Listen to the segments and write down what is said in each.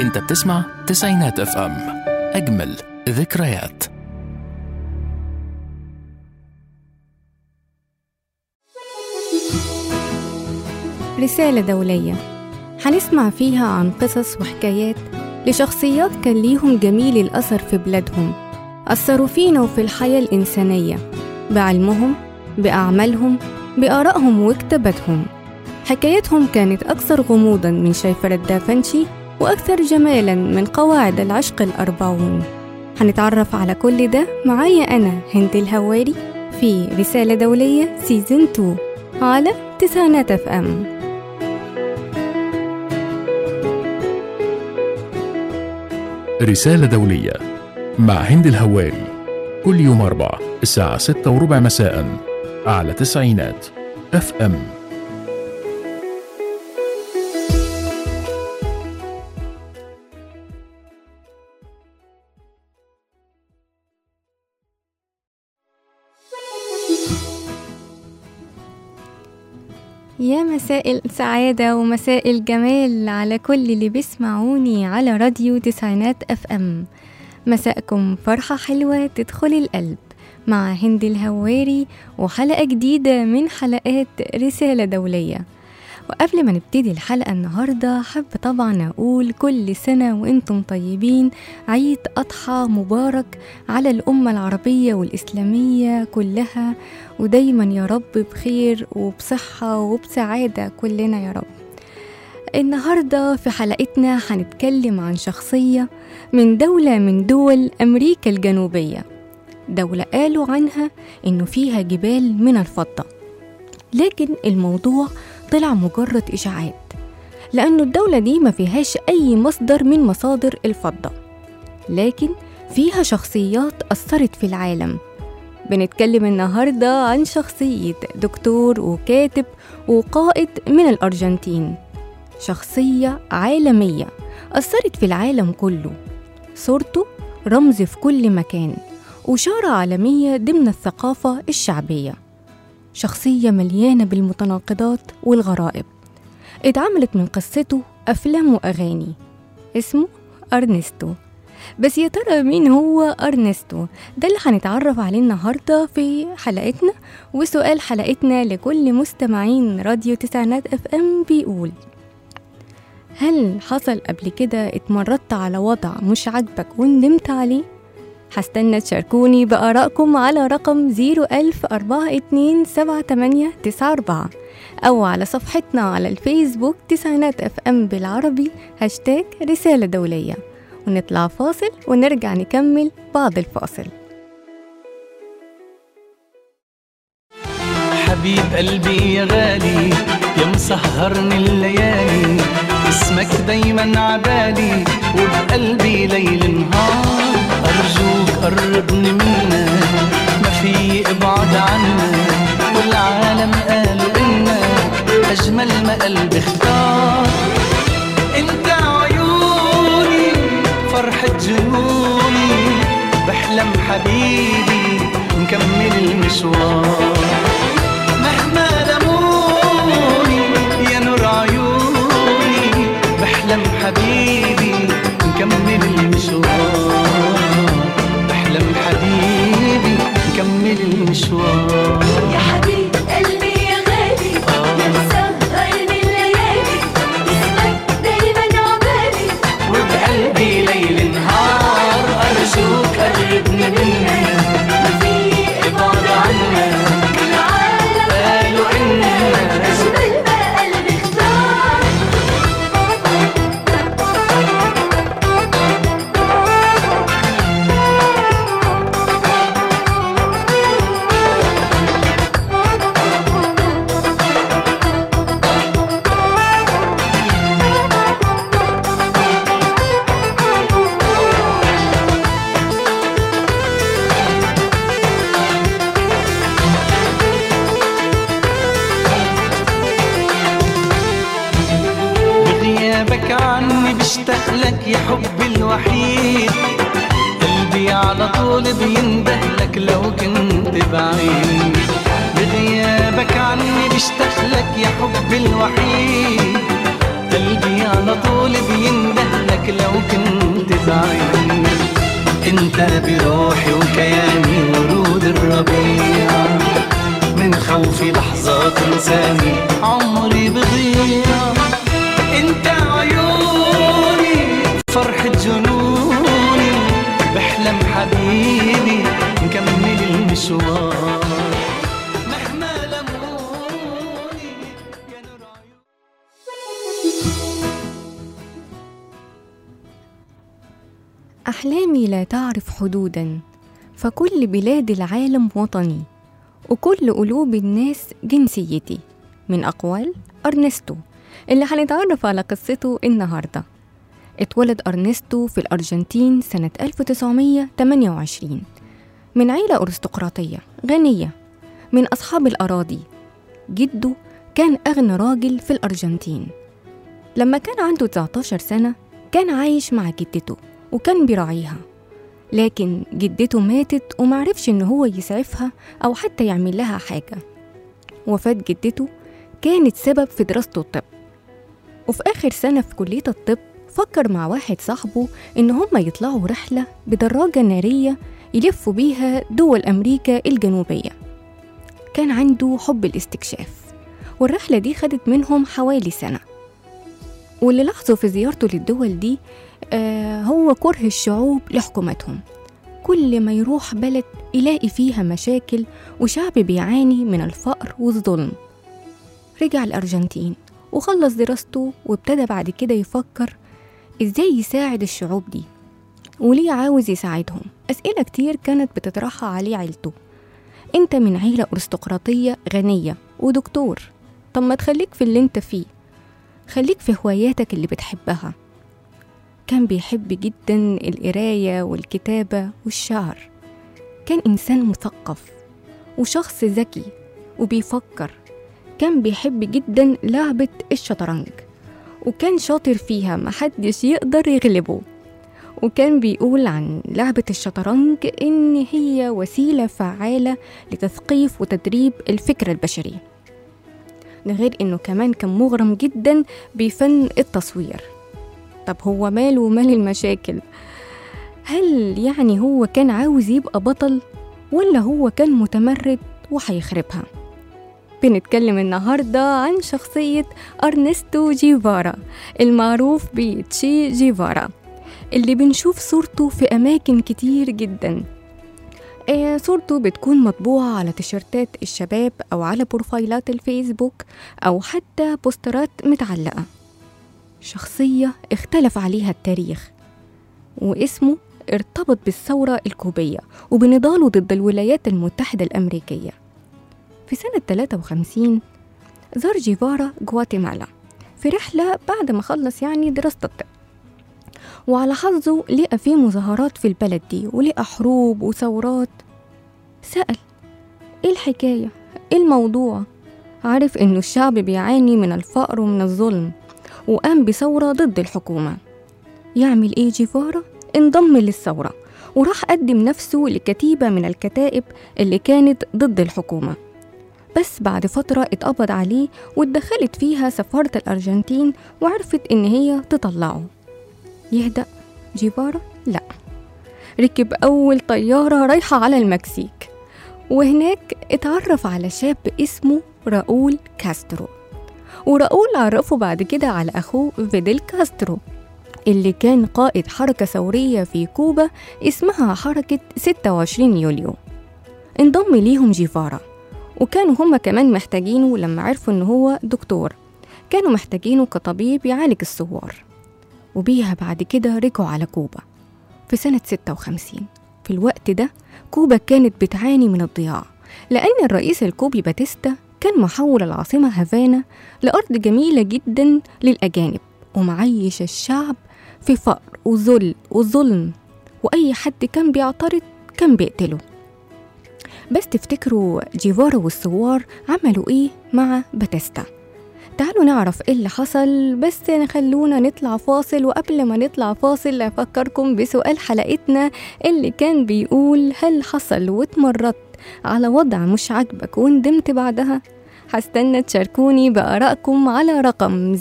انت بتسمع تسعينات اف ام، اجمل ذكريات. رسالة دولية هنسمع فيها عن قصص وحكايات لشخصيات كان ليهم جميل الأثر في بلادهم، أثروا فينا وفي الحياة الإنسانية بعلمهم، بأعمالهم، بآرائهم وكتاباتهم. حكايتهم كانت أكثر غموضاً من شيفرة دافنشي وأكثر جمالاً من قواعد العشق الأربعون. هنتعرف على كل ده معايا أنا هند الهواري في رسالة دولية سيزن 2 على تسعينات اف ام. رسالة دولية مع هند الهواري، كل يوم 4 الساعة 6:15 مساء على تسعينات اف ام. يا مساء السعادة ومساء الجمال على كل اللي بيسمعوني على راديو تسعينات اف ام. مساءكم فرحة حلوة تدخل القلب مع هند الهواري وحلقة جديدة من حلقات رسالة دولية. وقبل ما نبتدي الحلقة النهاردة حب طبعا أقول كل سنة وإنتم طيبين، عيد أضحى مبارك على الأمة العربية والإسلامية كلها، ودايما يا رب بخير وبصحة وبسعادة كلنا يا رب. النهاردة في حلقتنا هنتكلم عن شخصية من دولة من دول أمريكا الجنوبية، دولة قالوا عنها إنه فيها جبال من الفضة، لكن الموضوع طلع مجرد إشاعات، لأنه الدولة دي ما فيهاش أي مصدر من مصادر الفضة، لكن فيها شخصيات أثرت في العالم. بنتكلم النهاردة عن شخصية دكتور وكاتب وقائد من الأرجنتين، شخصية عالمية أثرت في العالم كله، صورته رمز في كل مكان وشارة عالمية ضمن الثقافة الشعبية. شخصية مليانة بالمتناقضات والغرائب، اتعملت من قصته أفلام وأغاني. اسمه أرنستو. بس يا ترى مين هو أرنستو؟ ده اللي هنتعرف عليه النهاردة في حلقتنا. وسؤال حلقتنا لكل مستمعين راديو تسعينات اف ام بيقول: هل حصل قبل كده اتمردت على وضع مش عاجبك وندمت عليه؟ هستنى تشاركوني بآرائكم على رقم 010427894 أو على صفحتنا على الفيسبوك تسعينات اف ام بالعربي هاشتاج رسالة دولية. ونطلع فاصل ونرجع نكمل بعد الفاصل. حبيب قلبي يا غالي يا مسهرني الليالي، اسمك دايما عبالي وبقلبي ليل نهار. أرجوك قربني منك، ما في ابعد عنك، والعالم قالوا إنك أجمل ما قلبي اختار. انت عيوني فرحة جنوني، بحلم حبيبي نكمل المشوار. مهما لموني يا نور عيوني، بحلم حبيبي نكمل المشوار. بحلم حبيبي نكمل المشوار. يا حبيب قلبي يا غالي يا مسهرني الليالي، اسمك دايما عبالي وبقلبي ليل نهار. أرجوك قربني منك، ما في ابعد عنك، العالم قالوا إنك أجمل ما قلبي اختار. بغيابك عني بشتاق لك يا حبي الوحيد، قلبي على طول بيندهلك لو كنت بعيد. بغيابك عني بشتاق لك يا حبي الوحيد، قلبي على طول بيندهلك لو كنت بعيد. انت بروحي وكياني ورود الربيع، من خوفي لحظة تنساني عمري بضيع. انت عيوني فرحة جنوني، بحلم حبيبي نكمل المشوار مهما لموني يا نور عيوني. أحلامي لا تعرف حدوداً، فكل بلاد العالم وطني، وكل قلوب الناس جنسيتي. من أقوال أرنستو اللي هنتعرف على قصته النهاردة. اتولد أرنستو في الأرجنتين سنة 1928 من عيلة أرستقراطية غنية من أصحاب الأراضي. جده كان أغنى راجل في الأرجنتين. لما كان عنده 19 سنة كان عايش مع جدته وكان بيراعيها، لكن جدته ماتت ومعرفش إن هو يسعفها أو حتى يعمل لها حاجة. وفاة جدته كانت سبب في دراسته الطب، وفي آخر سنة في كلية الطب فكر مع واحد صاحبه إن هما يطلعوا رحلة بدراجة نارية يلفوا بيها دول أمريكا الجنوبية. كان عنده حب الاستكشاف، والرحلة دي خدت منهم حوالي سنة. واللي لاحظوا في زيارته للدول دي هو كره الشعوب لحكومتهم. كل ما يروح بلد يلاقي فيها مشاكل وشعب بيعاني من الفقر والظلم. رجع الأرجنتين وخلص دراسته، وابتدى بعد كده يفكر إزاي يساعد الشعوب دي وليه عاوز يساعدهم. أسئلة كتير كانت بتطرحها عليه عيلته. أنت من عيلة أرستقراطية غنية ودكتور، طب ما تخليك في اللي أنت فيه، خليك في هواياتك اللي بتحبها. كان بيحب جدا القراية والكتابة والشعر. كان إنسان مثقف وشخص ذكي وبيفكر. كان بيحب جدا لعبة الشطرنج، وكان شاطر فيها محدش يقدر يغلبه. وكان بيقول عن لعبة الشطرنج إن هي وسيلة فعالة لتثقيف وتدريب الفكر البشري. ده غير إنه كمان كان مغرم جدا بفن التصوير. طب هو ماله ومال المشاكل؟ هل يعني هو كان عاوز يبقى بطل، ولا هو كان متمرد وحيخربها؟ بنتكلم النهاردة عن شخصية أرنستو جيفارا المعروف بتشي جيفارا، اللي بنشوف صورته في أماكن كتير جدا. صورته بتكون مطبوعة على تيشيرتات الشباب أو على بروفايلات الفيسبوك أو حتى بوسترات متعلقة. شخصية اختلف عليها التاريخ، واسمه ارتبط بالثورة الكوبية وبنضاله ضد الولايات المتحدة الأمريكية. في سنة 53 زار جيفارا غواتيمالا في رحلة بعد ما خلص دراسة الطب، وعلى حظه لقى فيه مظاهرات في البلد دي ولقى حروب وثورات. سأل ايه الحكاية، ايه الموضوع؟ عارف انه الشعب بيعاني من الفقر ومن الظلم، وقام بثورة ضد الحكومة. يعمل ايه جيفارا؟ انضم للثورة وراح قدم نفسه لكتيبة من الكتائب اللي كانت ضد الحكومة. بس بعد فترة اتقبض عليه واتدخلت فيها سفارة الأرجنتين وعرفت إن هي تطلعه. يهدأ جيفارا؟ لا، ركب أول طيارة رايحة على المكسيك، وهناك اتعرف على شاب اسمه راؤول كاسترو. وراؤول عرفه بعد كده على أخوه فيديل كاسترو اللي كان قائد حركة ثورية في كوبا اسمها حركة 26 يوليو. انضم ليهم جيفارا، وكانوا هما كمان محتاجينه. لما عرفوا إنه هو دكتور كانوا محتاجينه كطبيب يعالج الثوار. وبيها بعد كده رجعوا على كوبا في سنة 56. في الوقت ده كوبا كانت بتعاني من الضياع، لأن الرئيس الكوبي باتيستا كان محول العاصمة هافانا لأرض جميلة جدا للأجانب، ومعيش الشعب في فقر وذل وظلم، وأي حد كان بيعترض كان بيقتله. بس تفتكروا جيفارا والثوار عملوا إيه مع باتيستا؟ تعالوا نعرف إيه اللي حصل، بس خلونا نطلع فاصل. وقبل ما نطلع فاصل أفكركم بسؤال حلقتنا اللي كان بيقول: هل حصل واتمرت على وضع مش عاجبك وندمت بعدها؟ هستنى تشاركوني بآرائكم على رقم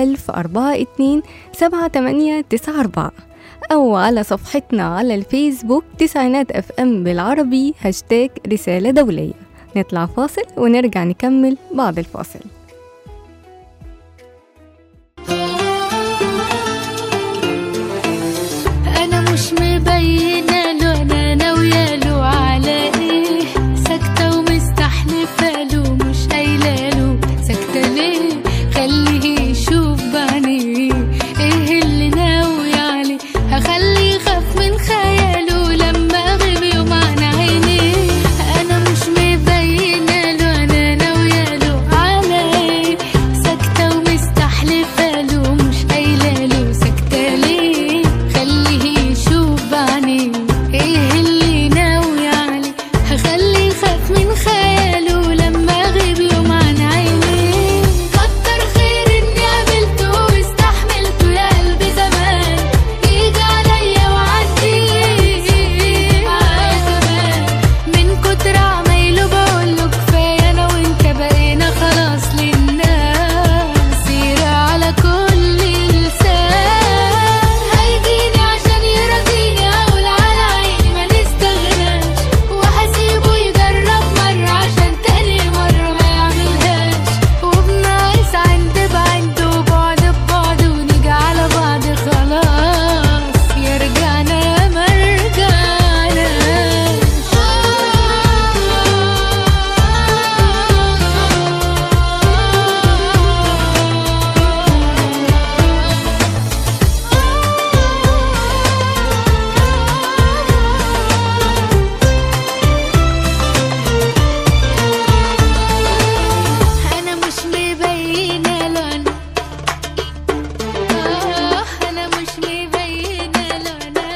010427894 أو على صفحتنا على الفيسبوك تسعينات اف ام بالعربي #رسالة دولية. نطلع فاصل ونرجع نكمل بعد الفاصل. أنا مش مبينة له أنا ناوية له على إيه، ساكتة ومستحلفة له مش قايلة له ساكتة ليه، خليه يشوف بعينيه إيه اللي ناوي عليه، هخليه يخاف من خياله لما أغيب يوم عن عينيه. أنا مش مبينة له أنا ناوية له على إيه، ساكتة ومستحلفة له مش قايلة له ساكتة ليه، خليه يشوف بعينيه إيه اللي ناوي عليه، هخليه يخاف من خياله لما أغيب يوم عن عينيه. كتر خير إني قابلته واستحملته يا قلبي زمان، يجي عليا وعدي معايا كمان، من كتر عمايله بقوله كفاية أنا وأنت بقينا خلاص للناس، سيرة على كل لسان، هيجيني عشان يرضيني أقول على عيني ما نستغناش، وهسيبه يجرب مرة عشان تاني مرة ما يعملهاش، وبناقص عند بعند وبعد ببعد ونيجي على بعض خلاص، يا رجعنا يا ما أنا مش مبينة له أنا مش مبينة له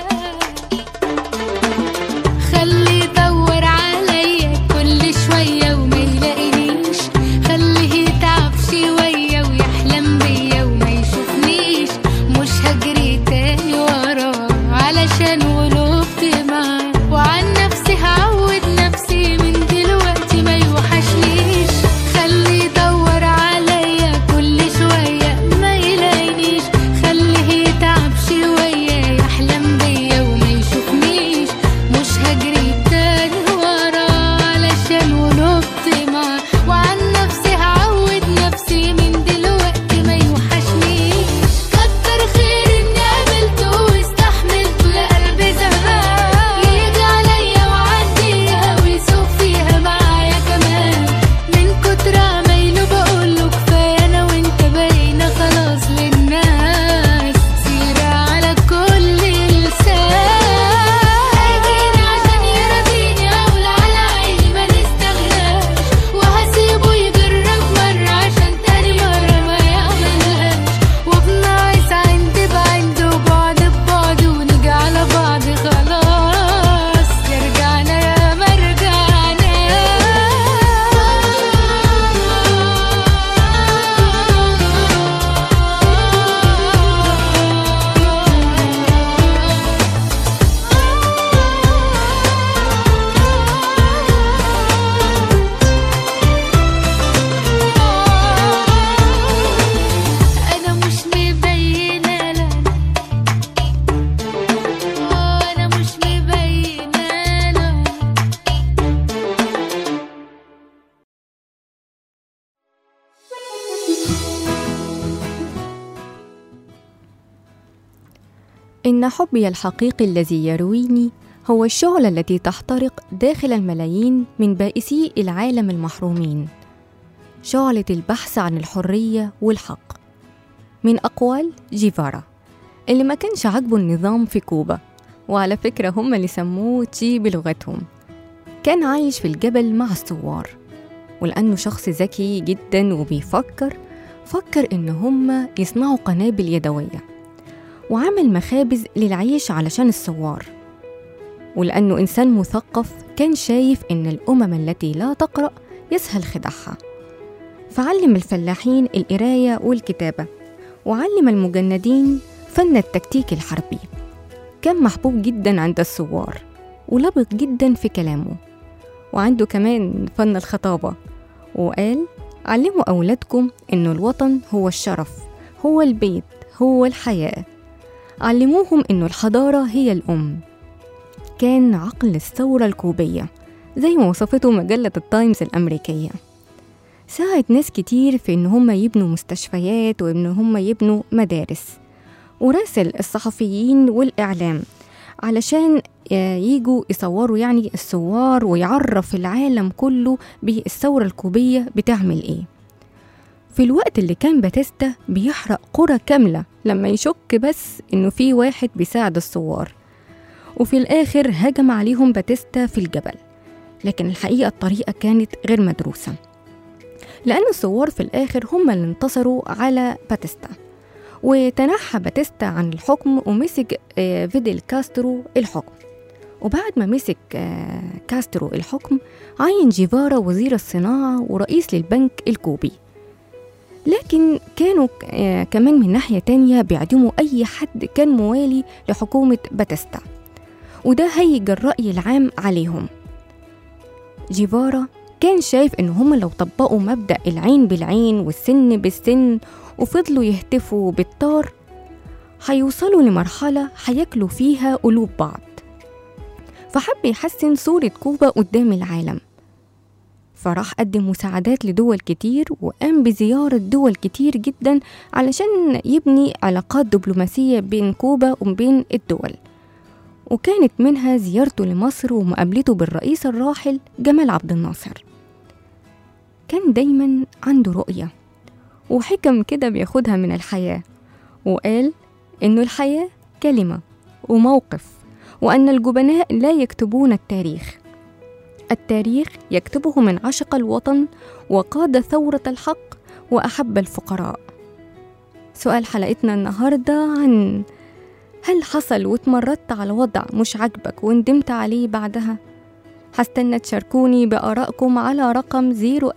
خليه يدور عليا كل شوية وما يلاقينيش، خليه يتعب شوية ويحلم بيا وما يشوفنيش، مش هجري تاني وراه علشان غلبت معاه، وعن نفسي هعود نفسي من دلوقتي ما يوحشنيش، خليه يدور عليا كل شوية ما يلاقينيش، خليه يتعب شوية يحلم بيا وما يشوفنيش، مش هجري تاني وراه علشان غلبت معاه، وعن نفسي هعود نفسي من دلوقتي ما يوحشنيش. كتر خير إني قابلته واستحملته يا قلبي زمان، يجي عليا وعديها ويسوق فيها معايا كمان، من كتر عمايله بقوله كفاية أنا وأنت بقينا خلاص للناس، سيرة على كل لسان، هيجيني عشان يرضيني أقول على عيني ما نستغناش، وهسيبه يجرب مرة عشان تاني مرة ما يعملهاش، وبناقص عند بعند وبعد ببعد ونيجي على بعض خلاص، يا رجعنا يا ما أنا مش مبينة له أنا مش مبينة له. إن حبي الحقيقي الذي يرويني هو الشعلة التي تحترق داخل الملايين من بائسي العالم المحرومين، شعلة البحث عن الحرية والحق، من أقوال جيفارا اللي ما كانش عاجبه النظام في كوبا، وعلى فكرة هم اللي سموه تشي بلغتهم. كان عايش في الجبل مع الثوار، ولأنه شخص ذكي جدا وبيفكر، فكر إن هم يصنعوا قنابل يدوية، وعمل مخابز للعيش علشان الثوار. ولأنه إنسان مثقف كان شايف إن الأمم التي لا تقرأ يسهل خداعها، فعلم الفلاحين القراية والكتابة، وعلم المجندين فن التكتيك الحربي. كان محبوب جدا عند الثوار ولبق جدا في كلامه، وعنده كمان فن الخطابة، وقال علموا أولادكم إنه الوطن هو الشرف، هو البيت، هو الحياة. علموهم إنه الحضارة هي الأم. كان عقل الثورة الكوبية زي ما وصفته مجلة التايمز الأمريكية. ساعد ناس كتير في إن هم يبنوا مستشفيات وإن هم يبنوا مدارس، وراسل الصحفيين والإعلام علشان ييجوا يصوروا يعني الثوار ويعرف العالم كله بالثورة الكوبية بتعمل إيه. في الوقت اللي كان باتيستا بيحرق قرى كاملة لما يشك بس إنه في واحد بيساعد الثوار، وفي الآخر هجم عليهم باتيستا في الجبل. لكن الحقيقة الطريقة كانت غير مدروسة، لأن الثوار في الآخر هم اللي انتصروا على باتيستا، وتنحى باتيستا عن الحكم ومسك فيديل كاسترو الحكم. وبعد ما مسك كاسترو الحكم عين جيفارا وزير الصناعة ورئيس للبنك الكوبي. لكن كانوا كمان من ناحية تانية بيعدموا أي حد كان موالي لحكومة باتيستا، وده هيج الرأي العام عليهم. جيفارا كان شايف إن هم لو طبقوا مبدأ العين بالعين والسن بالسن وفضلوا يهتفوا بالطار هيوصلوا لمرحلة هياكلوا فيها قلوب بعض. فحب يحسن صورة كوبا قدام العالم، فراح قدم مساعدات لدول كتير وقام بزيارة دول كتير جدا علشان يبني علاقات دبلوماسية بين كوبا وبين الدول، وكانت منها زيارته لمصر ومقابلته بالرئيس الراحل جمال عبد الناصر. كان دايما عنده رؤية وحكم كده بياخدها من الحياة، وقال إنه الحياة كلمة وموقف، وأن الجبناء لا يكتبون التاريخ، التاريخ يكتبه من عشق الوطن وقاد ثورة الحق وأحب الفقراء. سؤال حلقتنا النهاردة عن هل حصل واتمردت على وضع مش عاجبك وندمت عليه بعدها؟ هستنى تشاركوني بآرائكم على رقم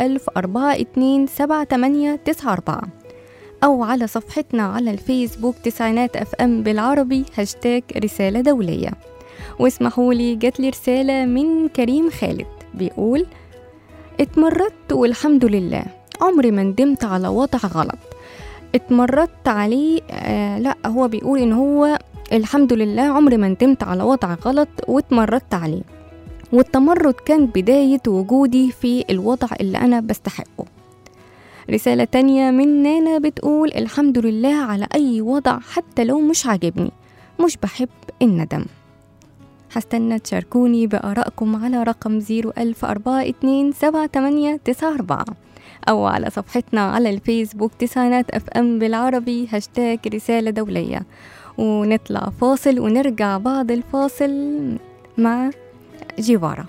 010427894 أو على صفحتنا على الفيسبوك تسعينات FM بالعربي #رسالة دولية. واسمحوا لي جات لي رسالة من كريم خالد بيقول: اتمردت والحمد لله، عمري ما ندمت على وضع غلط اتمردت عليه. لا، هو بيقول إن هو الحمد لله عمري ما ندمت على وضع غلط واتمردت عليه، والتمرد كان بداية وجودي في الوضع اللي أنا بستحقه. رسالة تانية من نانا بتقول: الحمد لله على أي وضع حتى لو مش عاجبني، مش بحب الندم. هستنى تشاركوني بآرائكم على رقم 010427894 أو على صفحتنا على الفيسبوك تسعينات FM بالعربي #رسالة دولية. ونطلع فاصل ونرجع بعد الفاصل مع جيفارا.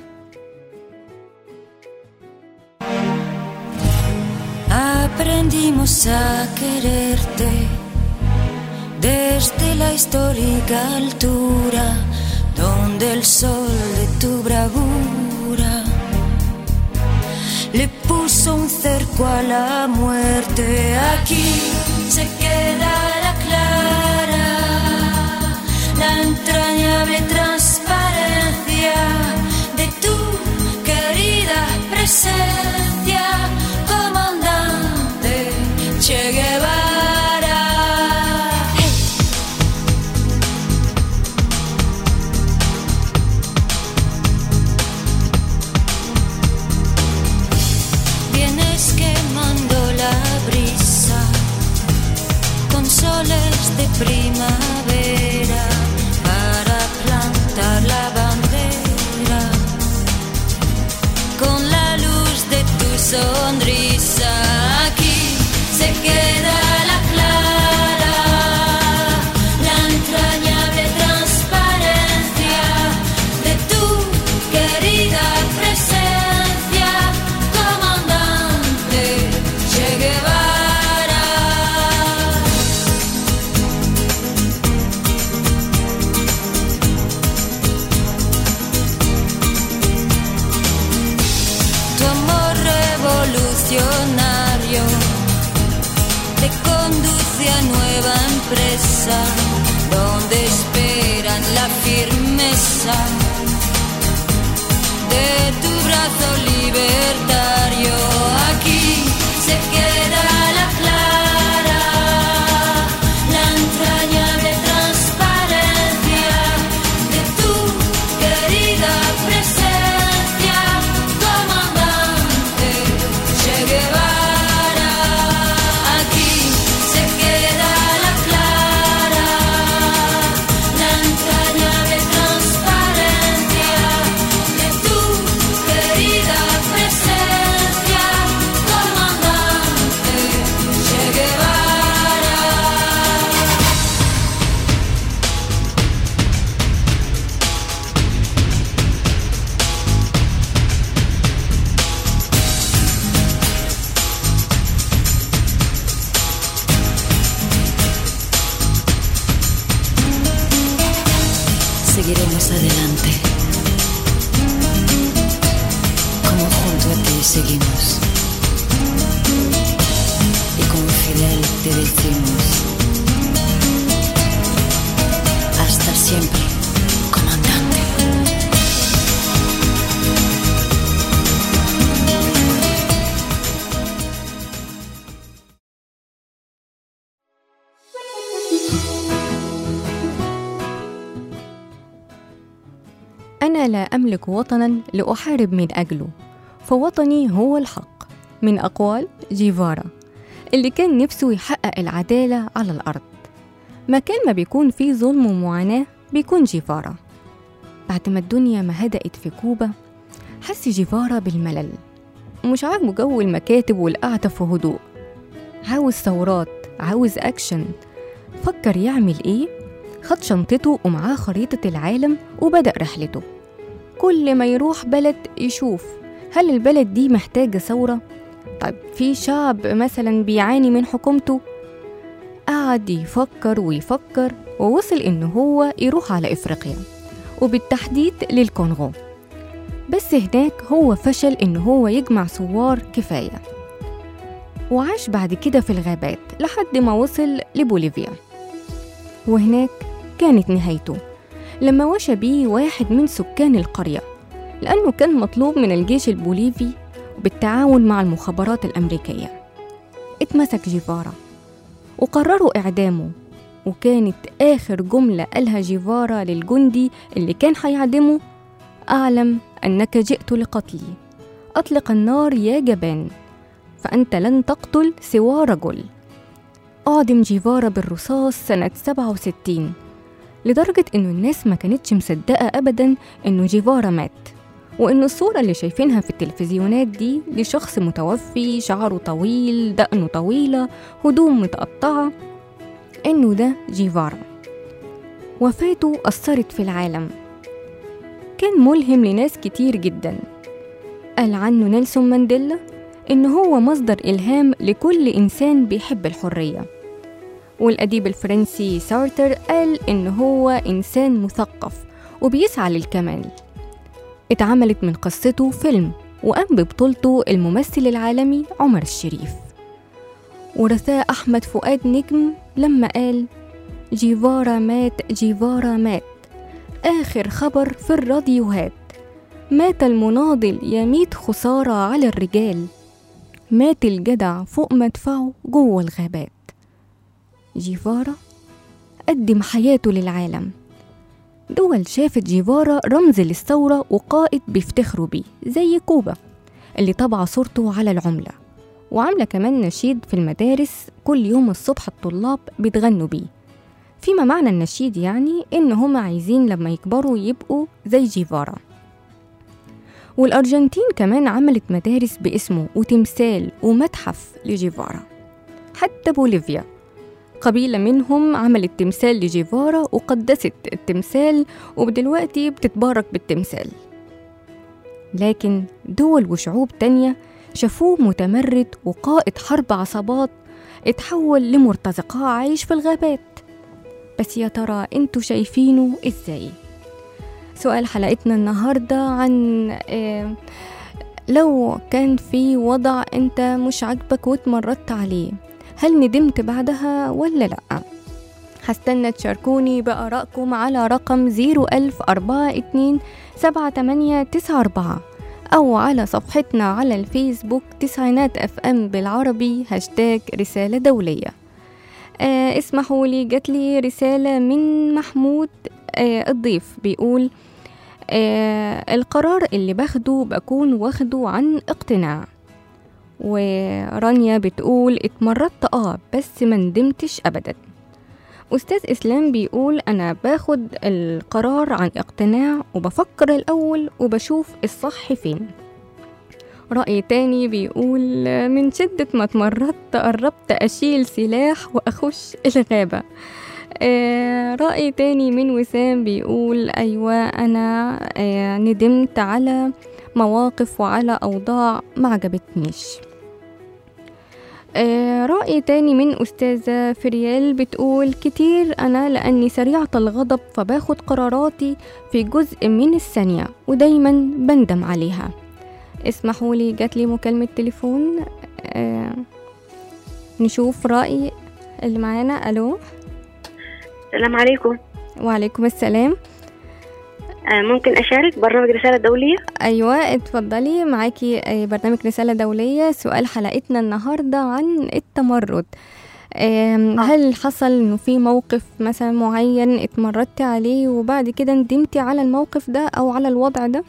Aprendimos a quererte desde la histórica altura donde el sol de tu bravura le puso un cerco a la muerte. Aquí se queda la clara, la entrañable transparencia de tu querida presencia, comandante Che Guevara. Hey. Vienes quemando la brisa con soles de primavera para plantar la bandera con la luz de tu sonrisa. Aquí se queda la clara, la entrañable transparencia de tu querida presencia, comandante Che Guevara. Tu amor revolucionario te conduce a nueva empresa donde esperan la firmeza de tu brazo libertario. Aquí se seguiremos adelante. Como junto a ti seguimos. Y con Fidel te decimos: hasta siempre, comandante. أنا لا أملك وطناً لأحارب من أجله، فوطني هو الحق، من أقوال جيفارا اللي كان نفسه يحقق العدالة على الأرض. مكان ما بيكون فيه ظلم ومعاناة بيكون جيفارا. بعد ما الدنيا ما هدأت في كوبا، حس جيفارا بالملل، ومش عاجبه جو المكاتب والقعدة في هدوء، عاوز ثورات، عاوز أكشن. فكر يعمل إيه؟ خد شنطته ومعاه خريطة العالم وبدأ رحلته. كل ما يروح بلد يشوف هل البلد دي محتاجة ثورة؟ طيب في شعب مثلا بيعاني من حكومته؟ قعد يفكر ويفكر ووصل إنه هو يروح على إفريقيا، وبالتحديد للكونغو. بس هناك هو فشل إنه هو يجمع ثوار كفاية، وعاش بعد كده في الغابات لحد ما وصل لبوليفيا، وهناك كانت نهايته لما وشى بيه واحد من سكان القرية، لأنه كان مطلوب من الجيش البوليفي بالتعاون مع المخابرات الأمريكية. اتمسك جيفارا وقرروا إعدامه، وكانت آخر جملة قالها جيفارا للجندي اللي كان هيعدمه: أعلم أنك جئت لقتلي، أطلق النار يا جبان، فأنت لن تقتل سوى رجل. أعدم جيفارا بالرصاص سنة 67، لدرجة إنه الناس ما كانتش مصدقة أبداً إنه جيفارا مات، وإنه الصورة اللي شايفينها في التلفزيونات دي لشخص متوفي، شعره طويل، دقنه طويلة، هدوم متقطعة، إنه ده جيفارا. وفاته أثرت في العالم، كان ملهم لناس كتير جداً. قال عنه نيلسون مانديلا إنه هو مصدر إلهام لكل إنسان بيحب الحرية. والأديب الفرنسي سارتر قال إنه هو إنسان مثقف وبيسعى للكمال. اتعملت من قصته فيلم، وقام ببطولته الممثل العالمي عمر الشريف. ورثاه أحمد فؤاد نجم لما قال: جيفارا مات، جيفارا مات، آخر خبر في الراديوهات، مات المناضل يميت خسارة على الرجال، مات الجدع فوق مدفعه جوه الغابات. جيفارا قدم حياته للعالم. دول شافت جيفارا رمز للثورة وقائد بيفتخروا بيه، زي كوبا اللي طبع صورته على العملة، وعاملة كمان نشيد في المدارس كل يوم الصبح الطلاب بيتغنوا بيه، فيما معنى النشيد يعني إن هم عايزين لما يكبروا يبقوا زي جيفارا. والأرجنتين كمان عملت مدارس باسمه وتمثال ومتحف لجيفارا. حتى بوليفيا قبيلة منهم عملت تمثال لجيفارا وقدست التمثال، ودلوقتي بتتبارك بالتمثال. لكن دول وشعوب تانية شافوه متمرد وقائد حرب عصابات اتحول لمرتزقة عايش في الغابات. بس يا ترى انتوا شايفينه ازاي؟ سؤال حلقتنا النهاردة عن لو كان في وضع انت مش عاجبك واتمردت عليه، هل ندمت بعدها ولا لأ؟ هستنى تشاركوني بآرائكم على رقم 010427894 أو على صفحتنا على الفيسبوك تسعينات FM بالعربي #رسالة دولية. اسمحوا لي، جاتلي رسالة من محمود الضيف بيقول: القرار اللي باخده بكون واخده عن اقتناع. ورانيا بتقول: اتمردت بس ما ندمتش أبدا. أستاذ إسلام بيقول: أنا باخد القرار عن اقتناع وبفكر الأول وبشوف الصح فين. رأي تاني بيقول: من شدة ما اتمردت قربت أشيل سلاح وأخش الغابة. رأي تاني من وسام بيقول: أيوة أنا ندمت على مواقف وعلى أوضاع ما عجبتنيش. رأي تاني من أستاذة فريال بتقول كتير أنا لأني سريعة الغضب فباخد قراراتي في جزء من الثانية ودايما بندم عليها. اسمحوا لي جاتلي مكالمة تليفون، نشوف رأي اللي معانا. ألو، السلام عليكم. وعليكم السلام. ممكن أشارك برنامج رسالة دولية؟ أيوة اتفضلي، معاكي برنامج رسالة دولية. سؤال حلقتنا النهاردة عن التمرد. هل حصل إنه في موقف مثلا معين اتمردتي عليه وبعد كده ندمتي على الموقف ده أو على الوضع ده؟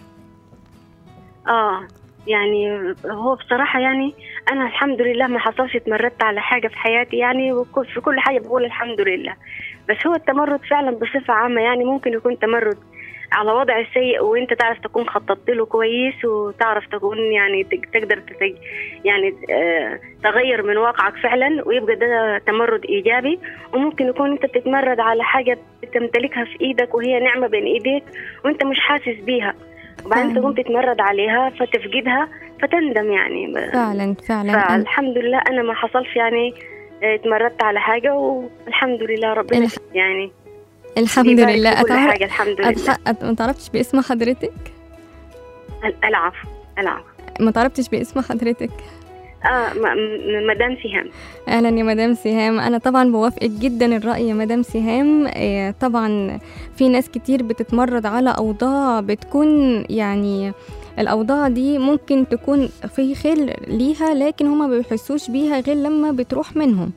يعني هو بصراحة يعني أنا الحمد لله ما حصلش اتمردت على حاجة في حياتي يعني، في كل حاجة بقول الحمد لله. بس هو التمرد فعلا بصفة عامة يعني ممكن يكون تمرد على وضع سيء وانت تعرف تكون خططت له كويس وتعرف تكون يعني تقدر يعني تغير من واقعك فعلا ويبقى ده تمرد ايجابي. وممكن يكون انت بتتمرد على حاجة بتمتلكها في ايدك وهي نعمة بين ايديك وانت مش حاسس بيها، وبعدين تقوم تتمرد عليها فتفقدها فتندم يعني. فعلا فالحمد لله انا ما حصلش يعني اتمردت على حاجة والحمد لله ربنا يعني الحمد لله. حاجة الحمد لله. ما تعرفتش باسم حضرتك؟ العفو. ما تعرفتش باسم حضرتك؟ مدام سهام. اهلا يا مدام سهام. انا طبعا بوافقك جدا الرأي يا مدام سهام. طبعا في ناس كتير بتتمرد على اوضاع بتكون يعني الاوضاع دي ممكن تكون في خير ليها لكن هما ما بيحسوش بيها غير لما بتروح منهم.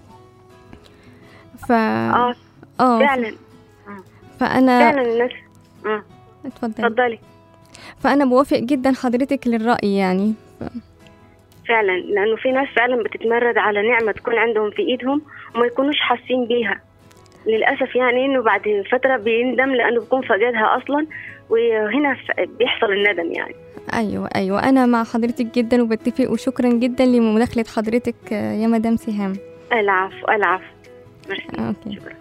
فعلا فانا فعلا الناس اتفضلي. فانا بوافق جدا حضرتك للرأي يعني فعلا، لانه في ناس فعلا بتتمرد على نعمة تكون عندهم في ايدهم وما يكونوش حاسين بيها للاسف يعني، انه بعد فترة بيندم لانه بيكون فقدها اصلا وهنا بيحصل الندم يعني. ايوه انا مع حضرتك جدا وبتفق، وشكرا جدا لمداخلة حضرتك يا مدام سهام. العفو. أوكي. شكرا.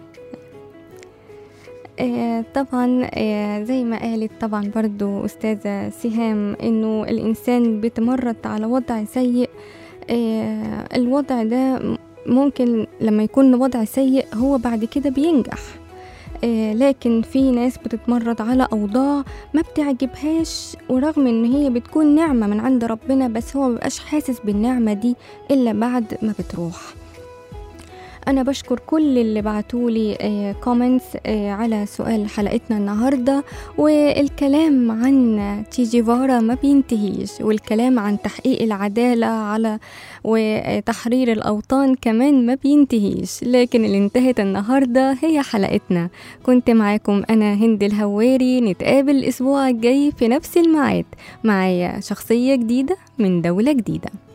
طبعا زي ما قالت طبعا برضو أستاذة سهام إنه الإنسان بيتمرد على وضع سيء. الوضع ده ممكن لما يكون وضع سيء هو بعد كده بينجح، لكن في ناس بتتمرد على أوضاع ما بتعجبهاش ورغم إن هي بتكون نعمة من عند ربنا بس هو مبقاش حاسس بالنعمة دي إلا بعد ما بتروح. أنا بشكر كل اللي بعتولي كومنتس على سؤال حلقتنا النهاردة، والكلام عن تشي جيفارا ما بينتهيش، والكلام عن تحقيق العدالة على وتحرير الأوطان كمان ما بينتهيش، لكن اللي انتهت النهاردة هي حلقتنا. كنت معاكم أنا هند الهواري، نتقابل الأسبوع الجاي في نفس الميعاد معايا شخصية جديدة من دولة جديدة.